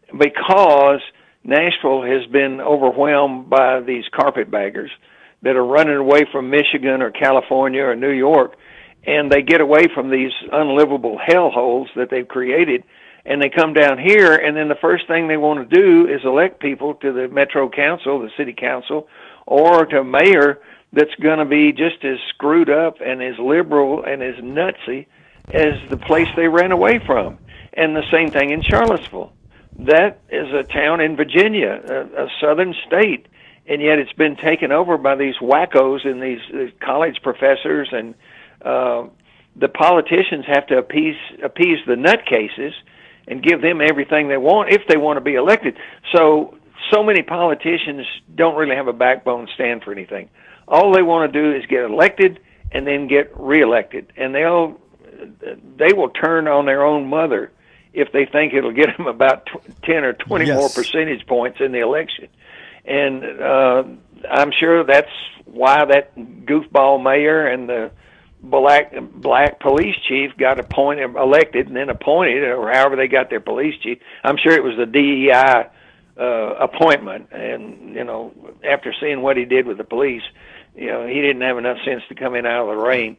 because Nashville has been overwhelmed by these carpetbaggers that are running away from Michigan or California or New York, and they get away from these unlivable hellholes that they've created, and they come down here, and then the first thing they want to do is elect people to the Metro Council, the City Council, or to a mayor that's going to be just as screwed up and as liberal and as nutsy as the place they ran away from. And the same thing in Charlottesville. That is a town in Virginia, a, a southern state, and yet it's been taken over by these wackos and these, these college professors, and uh, the politicians have to appease appease the nutcases and give them everything they want if they want to be elected. So, so many politicians don't really have a backbone to stand for anything. All they want to do is get elected and then get reelected, and they'll they will turn on their own mother if they think it'll get them about ten or twenty yes. more percentage points in the election. And uh, I'm sure that's why that goofball mayor and the black black police chief got appointed, elected, and then appointed, or however they got their police chief. I'm sure it was the D E I uh, appointment. And, you know, after seeing what he did with the police, you know, he didn't have enough sense to come in out of the rain.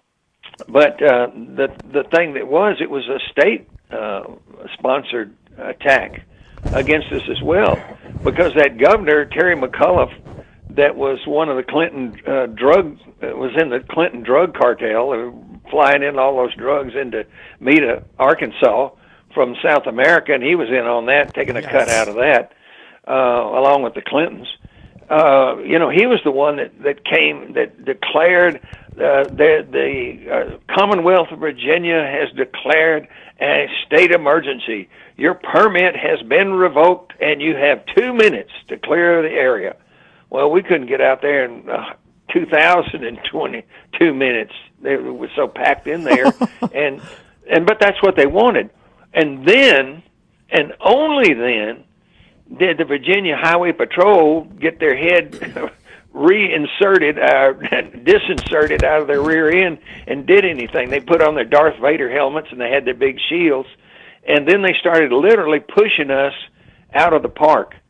But uh, the the thing that was, it was a state uh, sponsored attack against us as well, because that governor, Terry McAuliffe, that was one of the Clinton uh, drug, uh, was in the Clinton drug cartel, uh, flying in all those drugs into Meta, Arkansas from South America, and he was in on that, taking a yes. cut out of that, uh, along with the Clintons. Uh, you know, he was the one that, that came, that declared uh, the, the uh, Commonwealth of Virginia has declared a state emergency. Your permit has been revoked, and you have two minutes to clear the area. Well, we couldn't get out there in uh, two thousand twenty-two minutes. It was so packed in there, and and but that's what they wanted. And then, and only then, did the Virginia Highway Patrol get their head reinserted, uh, disinserted out of their rear end and did anything. They put on their Darth Vader helmets and they had their big shields, and then they started literally pushing us out of the park.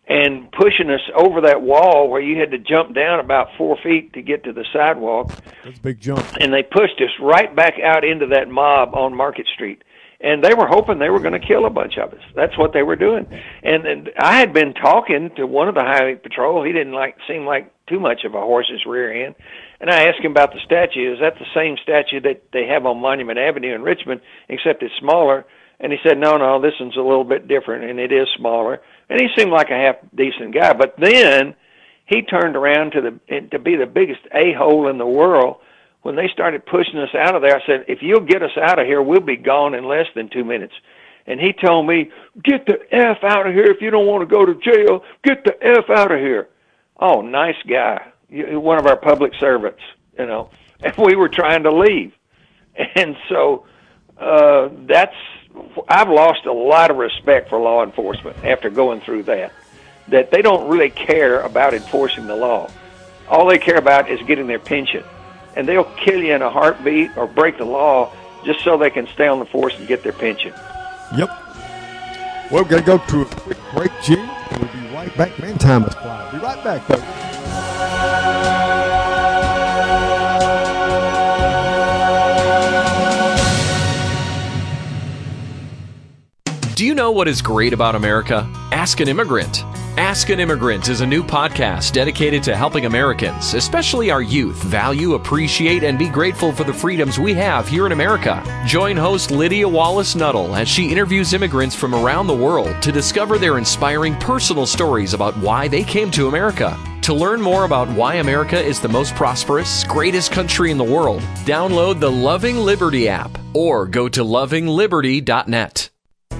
and pushing us over that wall where you had to jump down about four feet to get to the sidewalk. That's a big jump. And they pushed us right back out into that mob on Market Street. And they were hoping they were going to kill a bunch of us. That's what they were doing. And, and I had been talking to one of the highway patrol. He didn't like seem like too much of a horse's rear end. And I asked him about the statue. Is that the same statue that they have on Monument Avenue in Richmond, except it's smaller? And he said, no, no, this one's a little bit different, and it is smaller. And he seemed like a half-decent guy. But then he turned around to the to be the biggest a-hole in the world. When they started pushing us out of there, I said, if you'll get us out of here, we'll be gone in less than two minutes. And he told me, get the F out of here if you don't want to go to jail. Get the F out of here. Oh, nice guy. One of our public servants, you know. And we were trying to leave. And so uh, that's, I've lost a lot of respect for law enforcement after going through that, that they don't really care about enforcing the law. All they care about is getting their pension. And they'll kill you in a heartbeat or break the law just so they can stay on the force and get their pension. Yep. Well, we're going to go to a quick break, Gene, and we'll be right back. Man, time is flying. Be right back, folks. Do you know what is great about America? Ask an Immigrant. Ask an Immigrant is a new podcast dedicated to helping Americans, especially our youth, value, appreciate, and be grateful for the freedoms we have here in America. Join host Lydia Wallace Nuttall as she interviews immigrants from around the world to discover their inspiring personal stories about why they came to America. To learn more about why America is the most prosperous, greatest country in the world, download the Loving Liberty app or go to loving liberty dot net.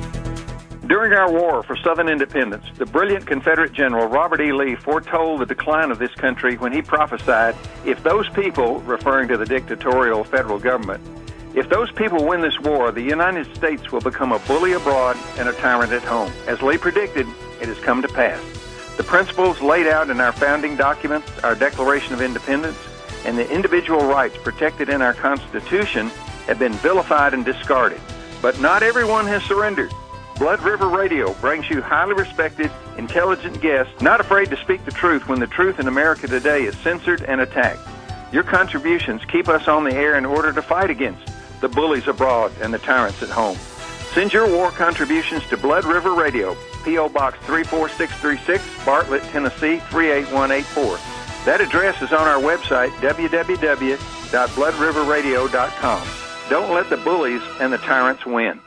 During our war for Southern independence, the brilliant Confederate General Robert E. Lee foretold the decline of this country when he prophesied, if those people, referring to the dictatorial federal government, if those people win this war, the United States will become a bully abroad and a tyrant at home. As Lee predicted, it has come to pass. The principles laid out in our founding documents, our Declaration of Independence, and the individual rights protected in our Constitution have been vilified and discarded. But not everyone has surrendered. Blood River Radio brings you highly respected, intelligent guests, not afraid to speak the truth when the truth in America today is censored and attacked. Your contributions keep us on the air in order to fight against the bullies abroad and the tyrants at home. Send your war contributions to Blood River Radio, P O Box three four six three six, Bartlett, Tennessee three eight one eight four. That address is on our website, w w w dot blood river radio dot com. Don't let the bullies and the tyrants win.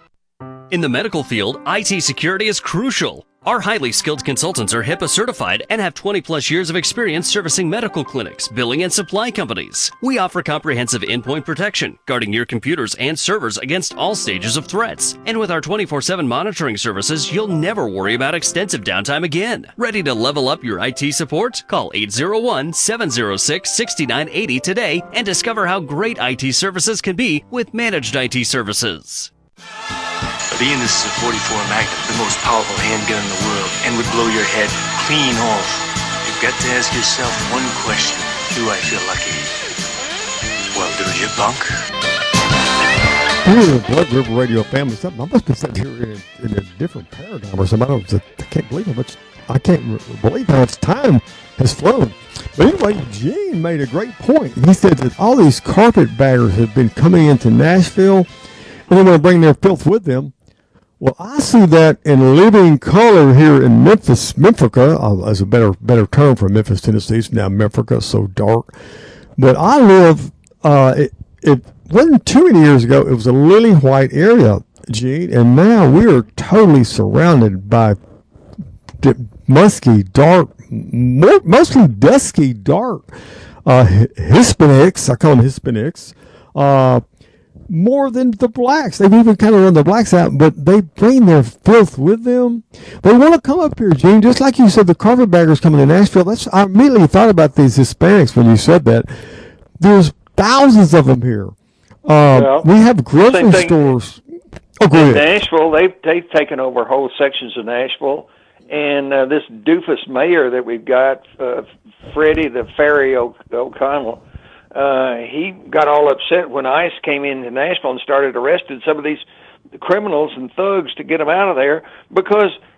In the medical field, I T security is crucial. Our highly skilled consultants are HIPAA certified and have twenty plus years of experience servicing medical clinics, billing, and supply companies. We offer comprehensive endpoint protection, guarding your computers and servers against all stages of threats. And with our twenty-four seven monitoring services, you'll never worry about extensive downtime again. Ready to level up your I T support? Call eight oh one, seven oh six, six nine eight oh today and discover how great I T services can be with managed I T services. Being this is a forty-four Magnum, the most powerful handgun in the world, and would blow your head clean off. You've got to ask yourself one question. Do I feel lucky? Well, do you, punk? Here in the Blood River Radio family, something I must have said here in, in a different paradigm or something. I, don't, I can't believe how much, I can't believe how much time has flown. But anyway, Gene made a great point. He said that all these carpetbaggers have been coming into Nashville and they want to bring their filth with them. Well, I see that in living color here in Memphis, Memphica, uh, as a better better term for Memphis, Tennessee. It's now Memphica, so dark. But I live, uh, it, it wasn't too many years ago, it was a lily white area, Gene, and now we are totally surrounded by d- musky, dark, more, mostly dusky, dark uh, Hispanics. I call them Hispanics. Uh, more than the blacks. They've even kind of run the blacks out, but they bring their filth with them. They want to come up here, Gene, just like you said, the carpetbaggers coming to Nashville. That's, I immediately thought about these Hispanics when you said that. There's thousands of them here. Uh, well, we have grocery stores. Oh, go in ahead. Nashville, they've, they've taken over whole sections of Nashville, and uh, this doofus mayor that we've got, uh, Freddie the Ferry o- O'Connell, Uh, he got all upset when ICE came into Nashville and started arresting some of these criminals and thugs to get them out of there because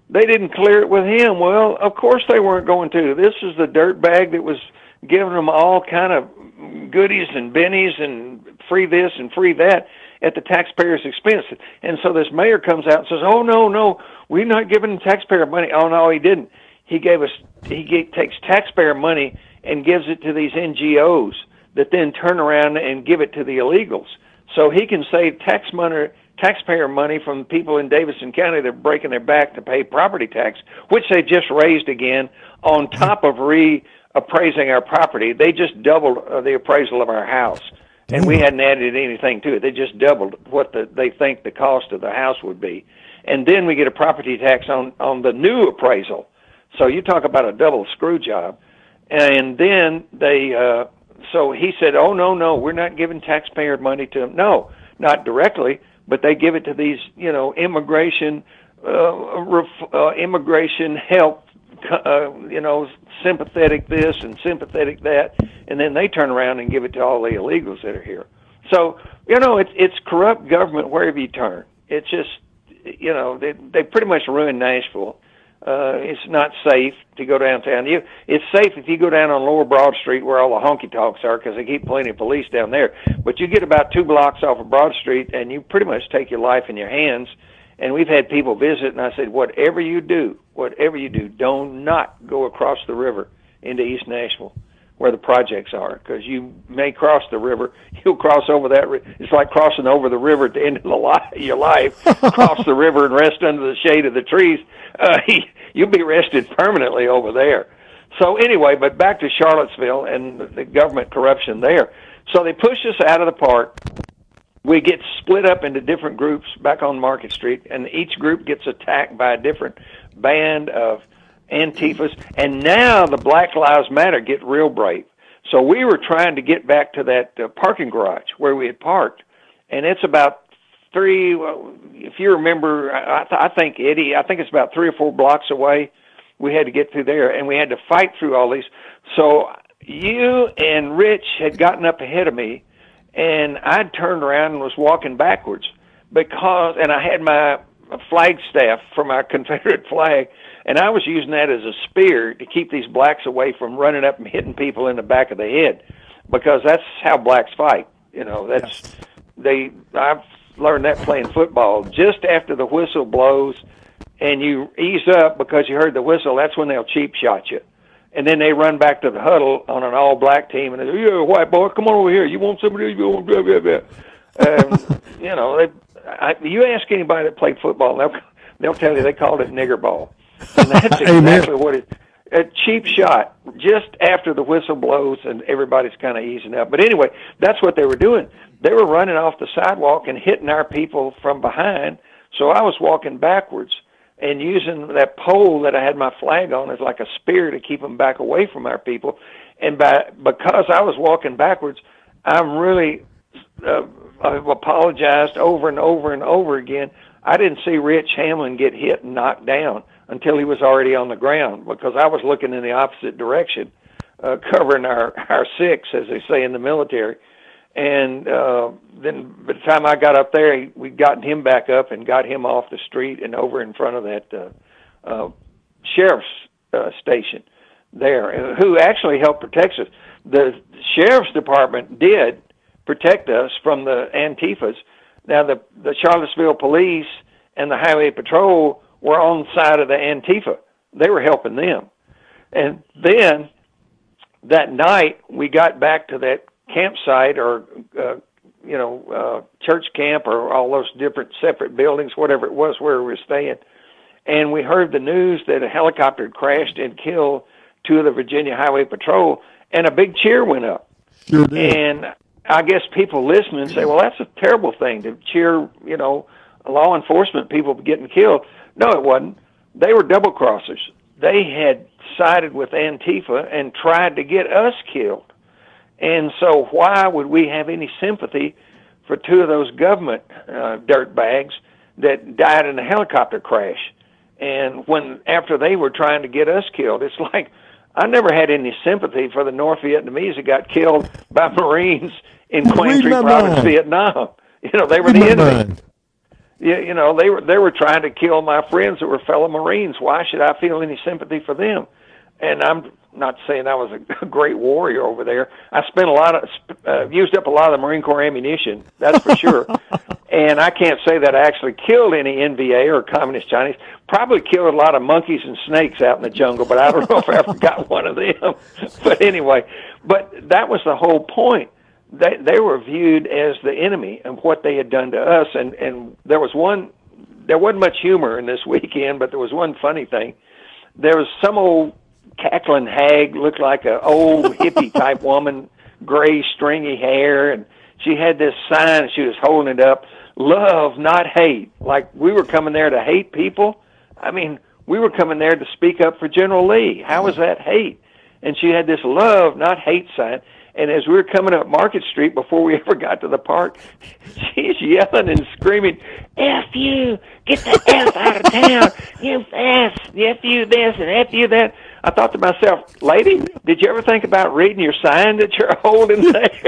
they didn't clear it with him. Well, of course they weren't going to. This is the dirt bag that was giving them all kind of goodies and bennies and free this and free that at the taxpayer's expense. And so this mayor comes out and says, oh, no, no, we're not giving the taxpayer money. Oh, no, he didn't. He gave us, he gave, takes taxpayer money and gives it to these N G Os that then turn around and give it to the illegals. So he can save tax money, taxpayer money from people in Davidson County that are breaking their back to pay property tax, which they just raised again on top of reappraising our property. They just doubled uh, the appraisal of our house. And we hadn't added anything to it. They just doubled what the, they think the cost of the house would be. And then we get a property tax on, on the new appraisal. So you talk about a double screw job. And then they, uh, so he said, oh, no, no, we're not giving taxpayer money to them. No, not directly, but they give it to these, you know, immigration, uh, ref, uh, immigration help, uh, you know, sympathetic this and sympathetic that, and then they turn around and give it to all the illegals that are here. So, you know, it's it's corrupt government wherever you turn. It's just, you know, they they pretty much ruined Nashville. Uh, it's not safe to go downtown. You, it's safe if you go down on Lower Broad Street where all the honky-tonks are, because they keep plenty of police down there. But you get about two blocks off of Broad Street, and you pretty much take your life in your hands. And we've had people visit, and I said, whatever you do, whatever you do, do not go across the river into East Nashville where the projects are, because you may cross the river. You'll cross over that. It's like crossing over the river at the end of the li- your life. Cross the river and rest under the shade of the trees. Uh, you'll be arrested permanently over there. So anyway, but back to Charlottesville and the government corruption there. So they pushed us out of the park. We get split up into different groups back on Market Street, and each group gets attacked by a different band of Antifas. And now the Black Lives Matter get real brave. So we were trying to get back to that uh, parking garage where we had parked, and it's about three, well, if you remember, I, th- I think, Eddie, I think it's about three or four blocks away. We had to get through there, and we had to fight through all these. So you and Rich had gotten up ahead of me, and I'd turned around and was walking backwards because, and I had my flag staff for my Confederate flag, and I was using that as a spear to keep these blacks away from running up and hitting people in the back of the head, because that's how blacks fight. You know, that's, yes. they, I've learned that playing football. Just after the whistle blows and you ease up because you heard the whistle, that's when they'll cheap shot you. And then they run back to the huddle on an all-black team, and they say, yeah, white boy, come on over here. You want somebody? You want blah, blah, blah. Um, you know, they, I, you ask anybody that played football, they'll, they'll tell you they called it nigger ball. And that's exactly what it is. A cheap shot just after the whistle blows and everybody's kind of easing up. But anyway, that's what they were doing. They were running off the sidewalk and hitting our people from behind. So I was walking backwards and using that pole that I had my flag on as like a spear to keep them back away from our people. And by because I was walking backwards, I'm really uh, I've apologized over and over and over again. I didn't see Rich Hamlin get hit and knocked down until he was already on the ground, because I was looking in the opposite direction, uh, covering our, our six, as they say in the military. And uh, then by the time I got up there, he, we'd gotten him back up and got him off the street and over in front of that uh, uh, sheriff's uh, station there, who actually helped protect us. The sheriff's department did protect us from the Antifas. Now, the, the Charlottesville police and the highway patrol were on the side of the Antifa. They were helping them. And then that night, we got back to that campsite or, uh, you know, uh, church camp or all those different separate buildings, whatever it was where we were staying. And we heard the news that a helicopter had crashed and killed two of the Virginia Highway Patrol, and a big cheer went up. Sure did. And I guess people listening say, well, that's a terrible thing to cheer, you know, law enforcement people getting killed. No, it wasn't. They were double-crossers. They had sided with Antifa and tried to get us killed. And so why would we have any sympathy for two of those government uh, dirtbags that died in a helicopter crash? And when after they were trying to get us killed, it's like I never had any sympathy for the North Vietnamese that got killed by Marines in Quang Tri Province, Vietnam. You know, they were the enemy. You, you know, they were they were trying to kill my friends that were fellow Marines. Why should I feel any sympathy for them? And I'm not saying I was a great warrior over there. I spent a lot of uh, used up a lot of the Marine Corps ammunition, that's for sure. And I can't say that I actually killed any N V A or Communist Chinese. Probably killed a lot of monkeys and snakes out in the jungle, but I don't know if I ever got one of them. But anyway, but that was the whole point. They they were viewed as the enemy and what they had done to us. And and there was one, there wasn't much humor in this weekend, but there was one funny thing. There was some old cackling hag, looked like an old hippie type woman, gray stringy hair, and she had this sign and she was holding it up, love, not hate. Like we were coming there to hate people. I mean, we were coming there to speak up for General Lee. How was that hate? And she had this love, not hate sign. And as we were coming up Market Street before we ever got to the park, she's yelling and screaming, F you, get the F out of town, you F, F you this and F you that. I thought to myself, lady, did you ever think about reading your sign that you're holding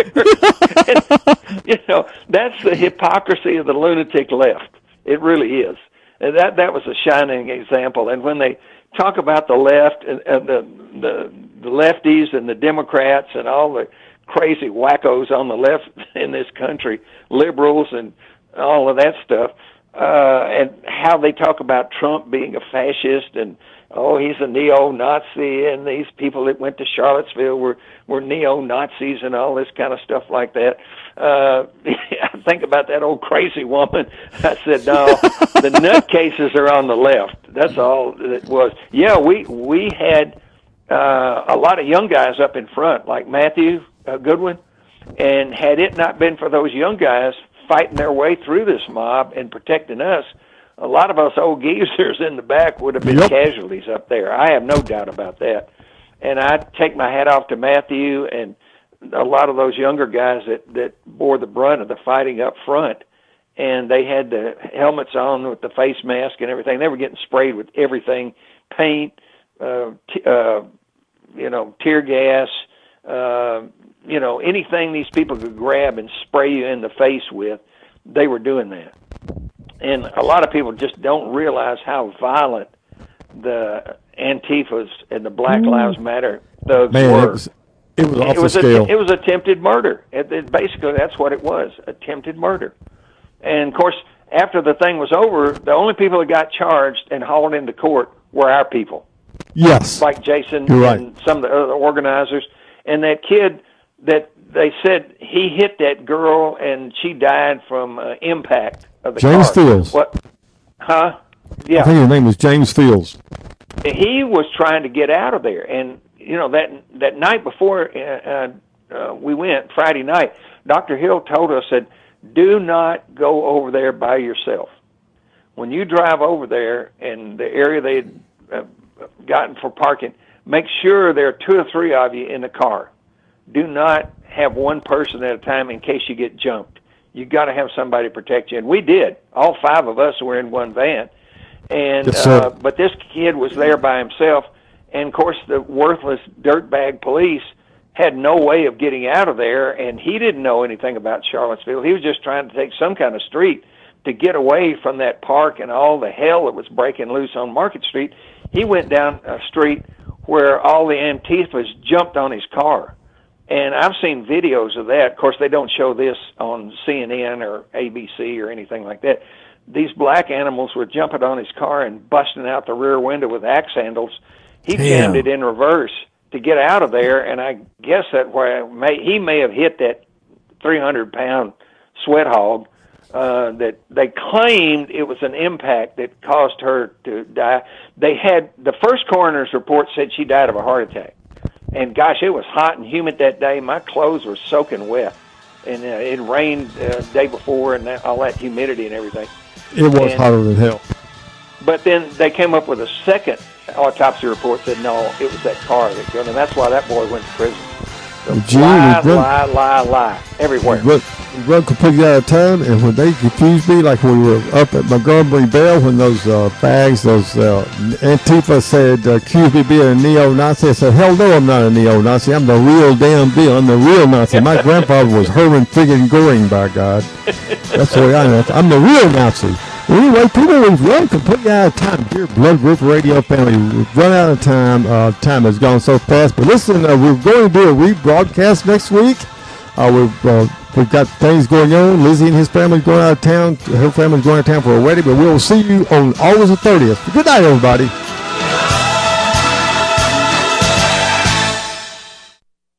there? And, you know, that's the hypocrisy of the lunatic left. It really is. And that that was a shining example. And when they talk about the left and, and the, the the lefties and the Democrats and all the crazy wackos on the left in this country, liberals and all of that stuff, uh, and how they talk about Trump being a fascist and, oh, he's a neo-Nazi, and these people that went to Charlottesville were, were neo-Nazis and all this kind of stuff like that. Uh, I think about that old crazy woman. I said, no, the nutcases are on the left. That's all it was. Yeah, we, we had uh, a lot of young guys up in front, like Matthew uh, Goodwin, and had it not been for those young guys fighting their way through this mob and protecting us, a lot of us old geezers in the back would have been yep. casualties up there. I have no doubt about that. And I take my hat off to Matthew and a lot of those younger guys that, that bore the brunt of the fighting up front. And they had the helmets on with the face mask and everything. They were getting sprayed with everything, paint, uh, t- uh, you know, tear gas, uh, you know, anything these people could grab and spray you in the face with, they were doing that. And a lot of people just don't realize how violent the Antifas and the Black Lives Matter thugs Man, were. It was, it was off it was the scale. A, it was attempted murder. It, it, basically, that's what it was, attempted murder. And, of course, after the thing was over, the only people that got charged and hauled into court were our people. Yes. Like Jason You're right. and some of the other organizers. And that kid that they said he hit that girl and she died from uh, impact of the James car. Fields. What? Huh? Yeah. I think his name was James Fields. He was trying to get out of there. And, you know, that that night before uh, uh, we went, Friday night, Doctor Hill told us that do not go over there by yourself. When you drive over there in the area they had uh, gotten for parking, make sure there are two or three of you in the car. Do not have one person at a time in case you get jumped. You got to have somebody protect you, and we did. All five of us were in one van, and yes, uh, but this kid was there by himself, and of course the worthless dirtbag police had no way of getting out of there, and he didn't know anything about Charlottesville. He was just trying to take some kind of street to get away from that park and all the hell that was breaking loose on Market Street. He went down a street where all the Antifas jumped on his car. And I've seen videos of that. Of course, they don't show this on C N N or A B C or anything like that. These black animals were jumping on his car and busting out the rear window with axe handles. He Damn. jammed it in reverse to get out of there, and I guess that where may, he may have hit that three hundred pound sweat hog uh, that they claimed it was an impact that caused her to die. They had the first coroner's report said she died of a heart attack. And gosh, it was hot and humid that day. My clothes were soaking wet, and uh, it rained uh, the day before, and that, all that humidity and everything. It was and, hotter than hell. But then they came up with a second autopsy report that no, it was that car that killed him, and that's why that boy went to prison. So Gee, lie, run, lie, lie, lie, everywhere. Run, run completely out of time, and when they confused me, like when we were up at Montgomery Bell, when those uh, bags, those uh, Antifa said, uh, accused me of being a neo-Nazi, I said, hell no, I'm not a neo-Nazi. I'm the real damn deal. I'm the real Nazi. My grandfather was Herman friggin' Goring, by God. That's the way I know. I'm the real Nazi. Anyway, people, we've run completely out of time. Dear Blood River Radio family, we've run out of time. Uh, time has gone so fast. But listen, uh, we're going to do a rebroadcast next week. Uh, we've, uh, we've got things going on. Lizzie and his family going out of town. Her family's going out of town for a wedding. But we'll see you on August the thirtieth. Good night, everybody.